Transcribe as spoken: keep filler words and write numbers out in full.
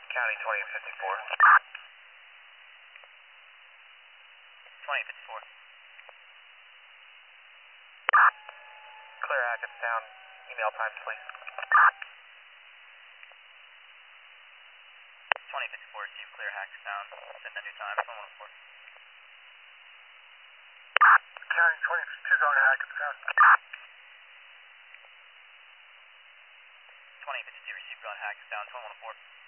County twenty fifty-four. twenty fifty-four. Clear Hackettstown. Email times, please. twenty fifty-four, receive clear Hackettstown. Send that new time, one one four. County twenty-two going to Hackettstown. twenty fifty-two, receive going to Hackettstown, one one four.